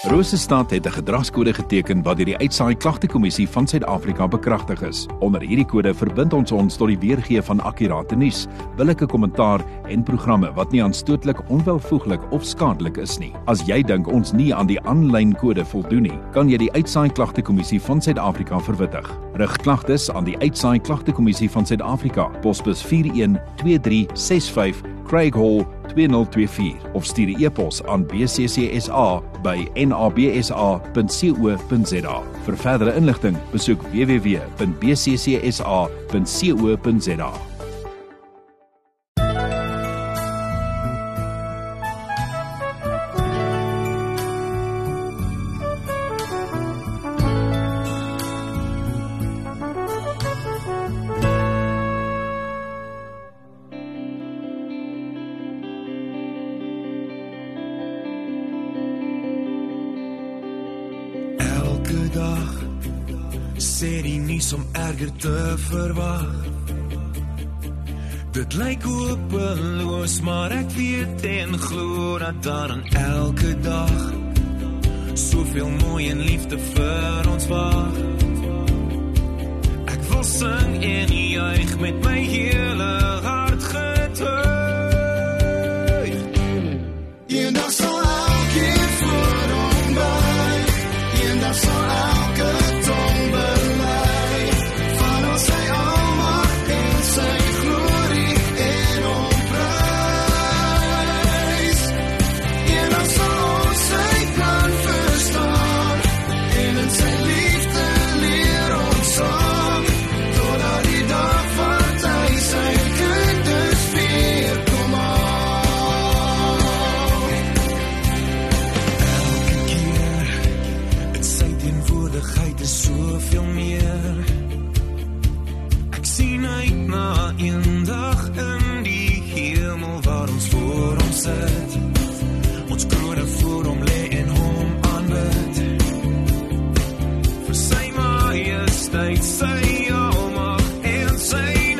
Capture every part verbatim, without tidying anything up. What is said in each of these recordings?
Rosestad het 'n gedragskode geteken wat deur die Uitsaai Klagtekommissie van Suid-Afrika bekragtig is. Onder hierdie kode verbind ons ons tot die weergee van akkurate nuus, billike kommentaar en programme wat nie aanstootlik, onwelvoeglik of skadelik is nie. As jy dink ons nie aan die aanlyn kode voldoen nie, kan jy die Uitsaai Klagtekommissie van Suid-Afrika verwittig. Rig klagtes aan die Uitsaai Klagtekommissie van Suid-Afrika, posbus vier een twee drie ses vyf, Craig Hall twee nul twee vier of stuur 'n e-pos aan b c c s a by n a b s a punt co punt z a. Vir verdere inligting, besoek w w w punt b c c s a punt co punt z a. Sê die nuus om erger te verwag. Dit lyk hopeloos, maar ek weet en glo dat daar aan elke dag soveel mooi en liefde vir ons wag. Ek wil sing en juig met my hele hart getuig. Eendag sal elkeen voor hom buig, eendag sal elke tong bely van ons sy almag en sy glorie en hom prys. Eendag sal ons sy plan verstaan en in sy liefde leer ons saam, totdat die dag wat hy sy kinders weer kom haal. Elke keer, het sy teenwoordigheid is soveel meer. Ek sien uit na eendag in die hemel waar ons voor hom sit, ons krone voor hom lê en hom aanbid. Vir sy majesteit, sy almag en sy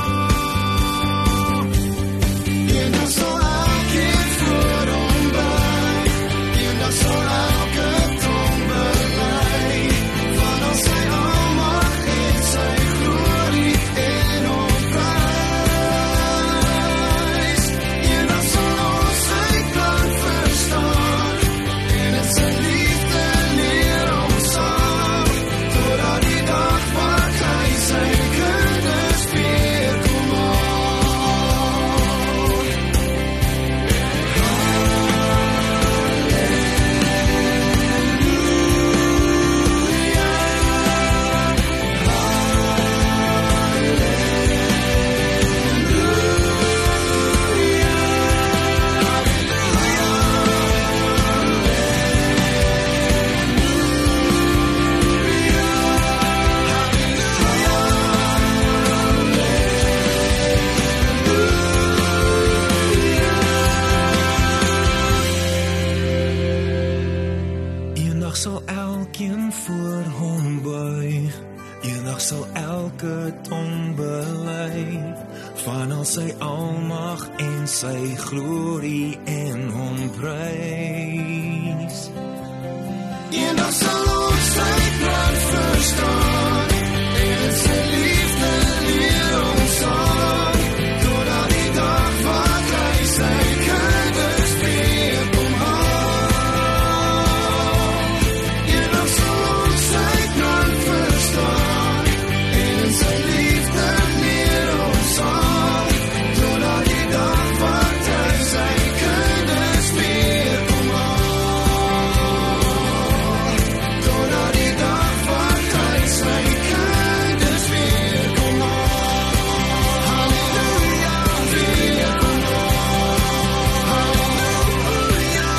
naam. Eendag sal elkeen voor hom buig, eendag sal elke tong bely van al sy almag en sy glorie en hom prys. Eendag sal ons sy plan verstaan en in sy liefde leer ons saam, totdat die dag wat hy sy kinders weer kom haal. Eendag sal elkeen voor hom buig, eendag sal elke tong bely van al sy almag en sy glorie en hom prys. Eendag sal ons sy plan verstaan en in sy liefde leer ons saam, totdat die dag wat hy sy kinders weer kom haal. Eendag sal ons sy plan verstaan en in sy liefde leer ons saam, totdat die dag wat hy sy kinders weer kom haal. Totdat die dag wat hy sy kinders weer kom haal. Halleluja, weer kom haal. Halleluja.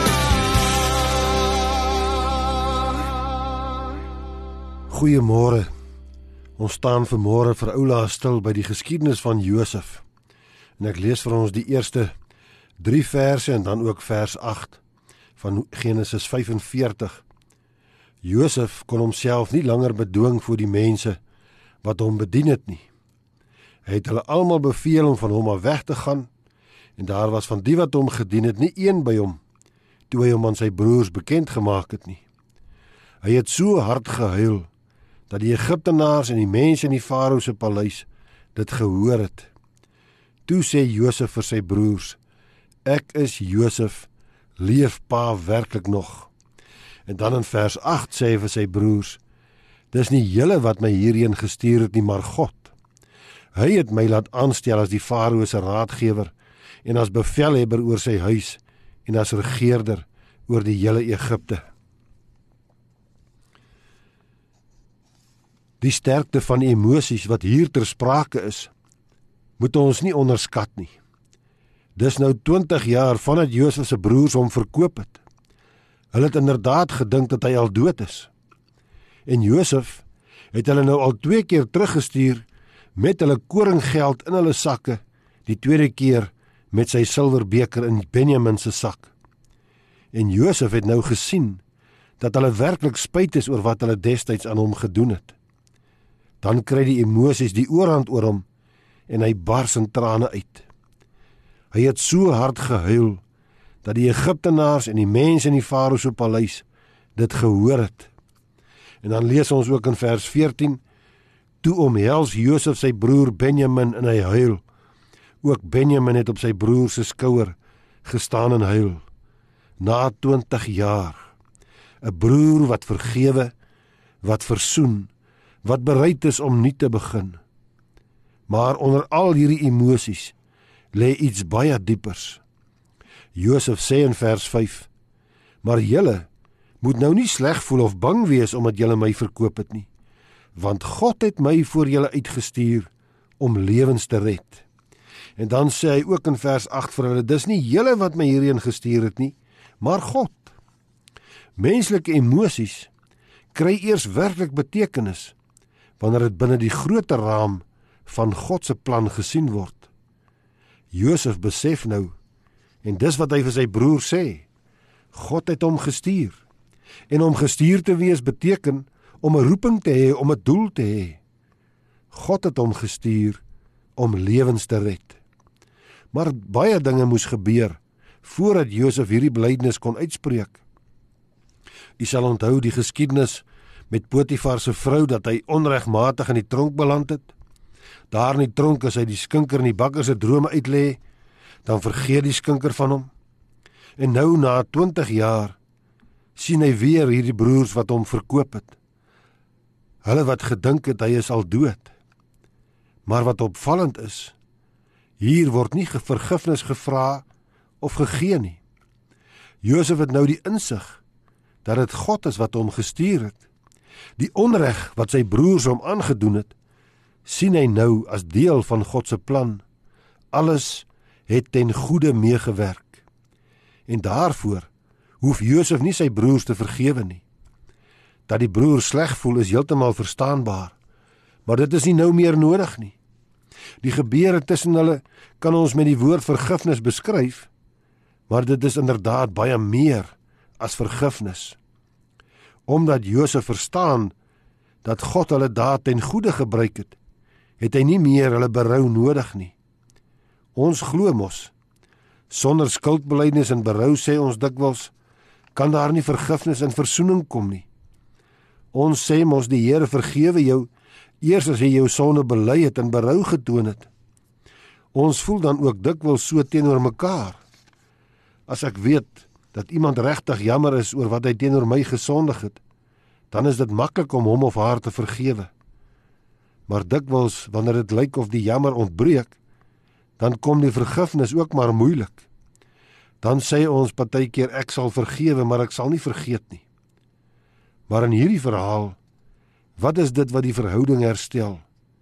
Goeiemôre. Ons staan vanmôre vir Oula stil by die geskiedenis van Josef. En ek lees vir ons die eerste drie verse en dan ook vers agt van Genesis vyfenveertig. Josef kon homself nie langer bedwing voor die mense wat hom bedien het nie. Hy het hulle almal beveel om van hom af weg te gaan, en daar was van die wat hom gedien het nie een by hom, toe hy hom aan sy broers bekend gemaak het nie. Hy het so hard gehuil, dat die Egiptenaars en die mense in die Farao se paleis dit gehoor het. Toe sê Josef vir sy broers, ek is Josef, leef pa werklik nog? En dan in vers agt sê hy vir sy broers, dis nie julle wat my hierheen gestuur het nie, maar God. Hy het my laat aanstel as die Farao se raadgewer en as bevelhebber oor sy huis en as regeerder oor die hele Egipte. Die sterkte van emosies wat hier ter sprake is, moet ons nie onderskat nie. Dis nou twintig jaar vandat Josef se broers hom verkoop het. Hulle het inderdaad gedink dat hy al dood is. En Josef het hulle nou al twee keer teruggestuur met hulle koringgeld in hulle sakke, die tweede keer met sy silwerbeker in Benjamin se sak. En Josef het nou gesien dat hulle werklik spyt is oor wat hulle destyds aan hom gedoen het. Dan kry die emosies die oorhand oor hom en hy bars in trane uit. Hy het so hard gehuil dat die Egiptenaars en die mense in die Farao se paleis dit gehoor het. En dan lees ons ook in vers veertien, toe omhels Josef sy broer Benjamin en hy huil. Ook Benjamin het op sy broer se skouer gestaan en huil. Na twintig jaar, 'n broer wat vergewe, wat versoen, wat bereid is om nuut te begin. Maar onder al hierdie emosies lê iets baie diepers. Josef sê in vers vyf, maar julle moet nou nie sleg voel of bang wees omdat julle my verkoop het nie, want God het my voor julle uitgestuur om lewens te red. En dan sê hy ook in vers agt vir hulle, dis nie julle wat my hierheen gestuur het nie, maar God. Menslike emosies kry eers werklik betekenis wanneer dit binne die groter raam van God se plan gesien word. Josef besef nou, en dis wat hy vir sy broer sê, God het hom gestuur. En om gestuur te wees beteken om 'n roeping te hê, om 'n doel te hê. God het hom gestuur om lewens te red. Maar baie dinge moes gebeur voordat Josef hierdie belydenis kon uitspreek. U sal onthou die geskiedenis met Potifar se vrou dat hy onregmatig in die tronk beland het. Daar in die tronk as hy die skinker in die bakker se drome uitlê, dan vergeet die skinker van hom. En nou na twintig jaar sien hy weer hierdie broers wat hom verkoop het. Hulle wat gedink het hy is al dood. Maar wat opvallend is, hier word nie vergifnis gevra of gegee nie. Josef het nou die insig dat dit God is wat hom gestuur het. Die onreg wat sy broers hom aangedoen het, sien hy nou as deel van God se plan. Alles het ten goeie meegewerk. En daarvoor hoef Josef nie sy broers te vergewe nie. Dat die broers sleg voel is heeltemal verstaanbaar, maar dit is nie nou meer nodig nie. Die gebeure tussen hulle kan ons met die woord vergifnis beskryf, maar dit is inderdaad baie meer as vergifnis. Omdat Josef verstaan dat God hulle daad ten goeie gebruik het, het hy nie meer hulle berou nodig nie. Ons glo mos, sonder skuldbelydenis en berou, sê ons dikwels, kan daar nie vergifnis en versoening kom nie. Ons sê mos die Here vergewe jou eers as hy jou sonde bely het en berou getoon het. Ons voel dan ook dikwels so teenoor mekaar. As ek weet dat iemand regtig jammer is oor wat hy teenoor my gesondig het, dan is dit maklik om hom of haar te vergewe. Maar dikwels, wanneer dit lyk of die jammer ontbreek, dan kom die vergifnis ook maar moeilik. Dan sê ons partykeer ek sal vergewe, maar ek sal nie vergeet nie. Maar in hierdie verhaal, wat is dit wat die verhouding herstel?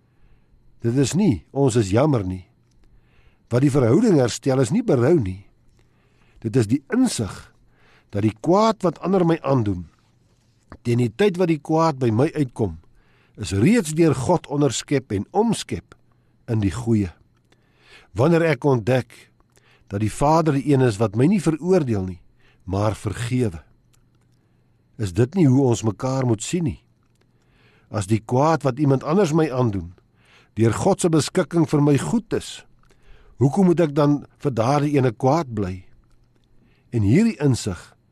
Dit is nie, ons is jammer nie. Wat die verhouding herstel is nie berou nie. Dit is die insig dat die kwaad wat ander my aandoen, teen die tyd wat die kwaad by my uitkom, is reeds deur God onderskep en omskep in die goeie. Wanneer ek ontdek dat die Vader die een is wat my nie veroordeel nie, maar vergewe, is dit nie hoe ons mekaar moet sien nie. As die kwaad wat iemand anders my aandoen, deur God se beskikking vir my goed is, hoekom moet ek dan vir daardie ene kwaad bly? En hierdie insig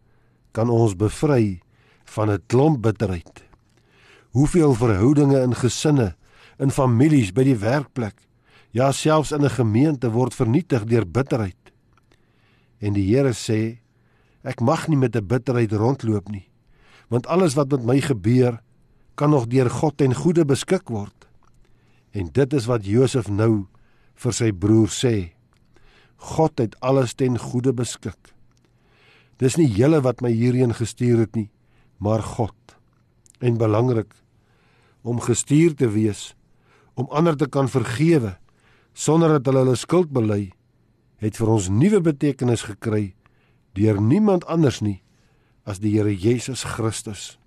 kan ons bevry van 'n klomp bitterheid. Hoeveel verhoudinge in gesinne, in families, by die werkplek, ja selfs in 'n gemeente word vernietig deur bitterheid. En die Here sê, ek mag nie met 'n bitterheid rondloop nie, want alles wat met my gebeur, kan nog deur God ten goeie beskik word. En dit is wat Josef nou vir sy broer sê. God het alles ten goeie beskik. Dis nie julle wat my hierheen gestuur het nie, maar God. En belangrik, om gestuur te wees, om ander te kan vergewe, sonder dat hulle hulle skuld bely, het vir ons nuwe betekenis gekry, deur niemand anders nie, as die Here Jesus Christus.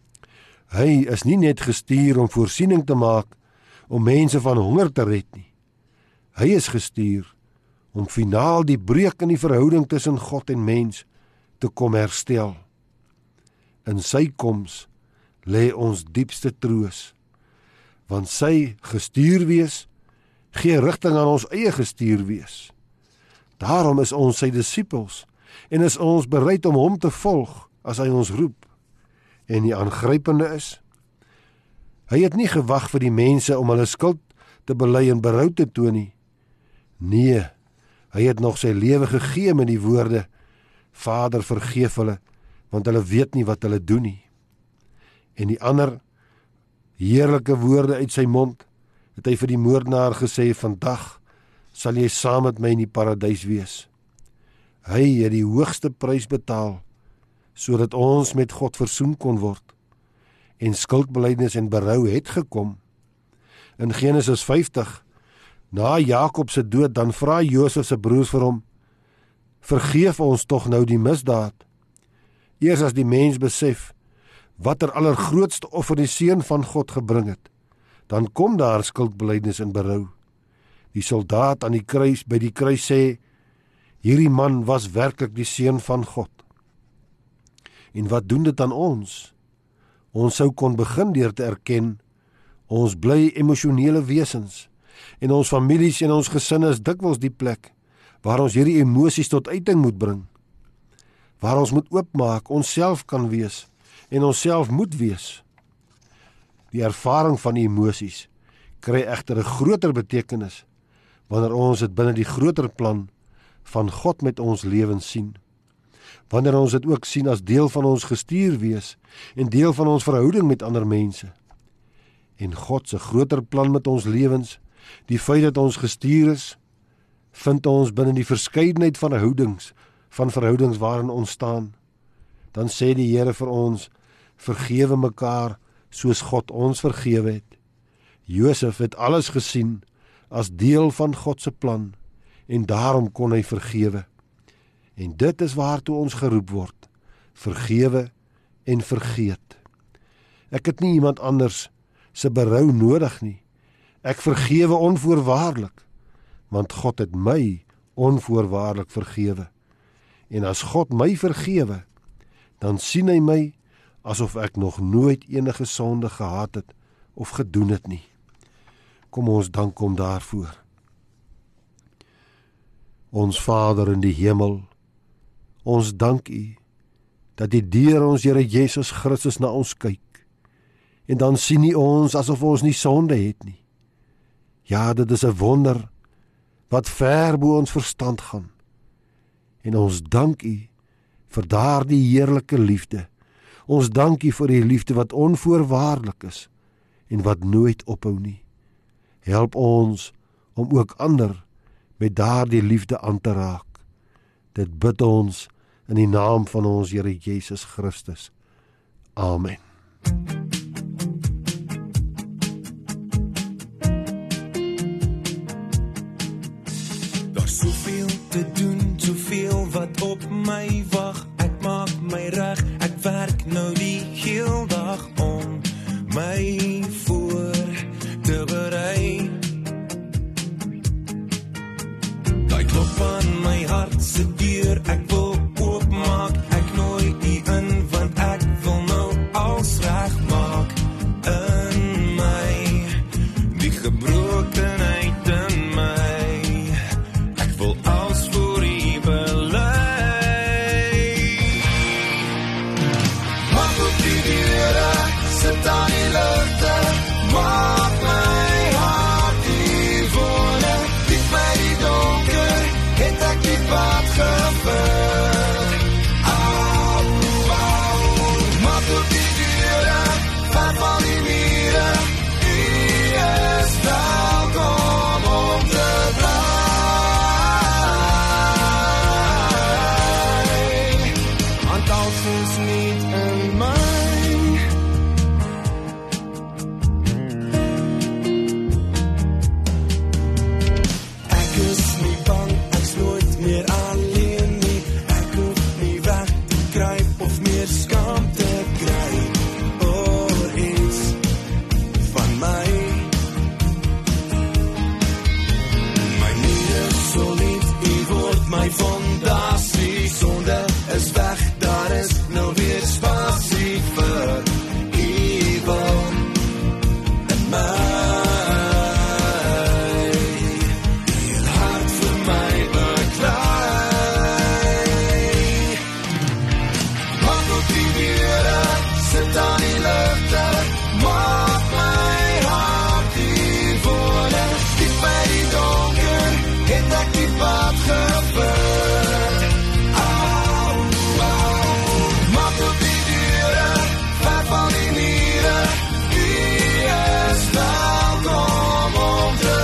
Hy is nie net gestuur om voorsiening te maak, om mense van honger te red nie. Hy is gestuur om finaal die breuk in die verhouding tussen God en mens te kom herstel. In sy koms lê ons diepste troos, want sy gestuur wees, gee rigting aan ons eie gestuur wees. Daarom is ons sy disippels, en is ons bereid om hom te volg, as hy ons roep. En die aangrypende is, hy het nie gewag vir die mense om hulle skuld te bely en berou te toon nie. Nee, hy het nog sy lewe gegee met die woorde, Vader, vergeef hulle, want hulle weet nie wat hulle doen nie. En die ander heerlike woorde uit sy mond, het hy vir die moordenaar gesê, vandag sal jy saam met my in die paradys wees. Hy het die hoogste prys betaal, sodat ons met God versoen kon word. En skuldbelydenis en berou het gekom. In Genesis vyftig, na Jakob se dood, dan vra Josef se broers vir hom, vergeef ons tog nou die misdaad. Eers as die mens besef, wat er allergrootste offer die seun van God gebring het, dan kom daar skuldbelydenis en berou. Die soldaat aan die kruis, by die kruis sê, hierdie man was werklik die seun van God. En wat doen dit aan ons? Ons sou kon begin deur te erken, ons bly emosionele wesens, en ons families en ons gesinne is dikwels die plek, waar ons hierdie emosies tot uiting moet bring, waar ons moet oopmaak, ons self kan wees, en ons self moet wees. Die ervaring van die emosies kry egter 'n groter betekenis, wanneer ons dit binne die groter plan van God met ons lewens sien. Wanneer ons dit ook sien as deel van ons gestuur wees, en deel van ons verhouding met ander mense. En God se groter plan met ons lewens, die feit dat ons gestuur is, vind ons binne die verskeidenheid van houdings, van verhoudings waarin ons staan. Dan sê die Here vir ons, vergewe mekaar, soos God ons vergewe het. Josef het alles gesien, as deel van God se plan, en daarom kon hy vergewe. En dit is waartoe ons geroep word, vergewe en vergeet. Ek het nie iemand anders se berou nodig nie. Ek vergewe onvoorwaardelik, want God het my onvoorwaardelik vergewe. En as God my vergewe, dan sien hy my asof ek nog nooit enige sonde gehad het of gedoen het nie. Kom ons dank hom daarvoor. Ons Vader in die hemel, ons dank U, dat U deur ons Here Jesus Christus na ons kyk, en dan sien U ons asof ons nie sonde het nie. Ja, dit is 'n wonder, wat ver bo ons verstand gaan, en ons dank U vir daardie heerlike liefde. Ons dank U vir die liefde wat onvoorwaardelik is, en wat nooit ophou nie. Help ons om ook ander met daardie liefde aan te raak. Dit bid ons in die naam van ons Here Jesus Christus. Amen. Daar's soveel te doen, soveel wat op my wag. Ek maak my reg, ek werk nou die heel dag om my voor te berei. Daai klop aan my hart se deur, ek wil oopmaak, ek nooi U in, want ek wil nou alles regmaak in my, die gebrokenheid in my. Ek wil alles voor U bely. alles is niet in my. Ek is nie bang, ek's nooit meer alleen nie. Ek hoef nie weg te kruip of meer skaam te kry oor iets van my. My niere solied, u word my fondasie. Sonde is weg, daar is nou weer spasie vir evil in my. Die hart vir my beklei. Maak op die deure, sit aan die ligte, maak my hart die woorde. Diep by die donker, het ek die pad gevind. Au, au, maak op die deure, ver van die niere. U is welkom om te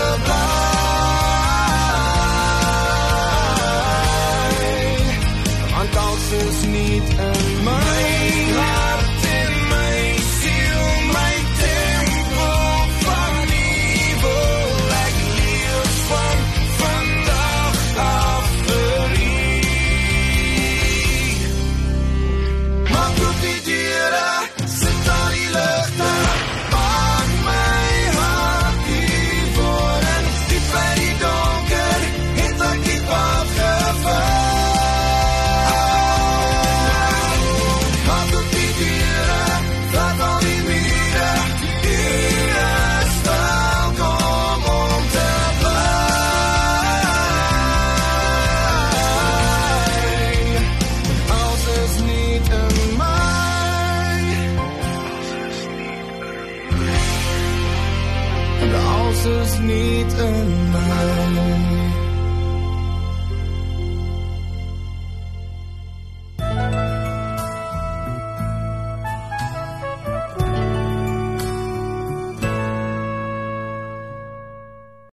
bly. Want alles is niet in my hart en my siel, my tempel van evil. Ek leef van vandag af vir u. Maak op die deure, sit aan die ligte, maak my hart die woorde. Diep by die donker, het ek die pad gevind. Maak op die deure, laat al die mure. U is welkom om te bly. Alles is niet in my. En alles is niet in my.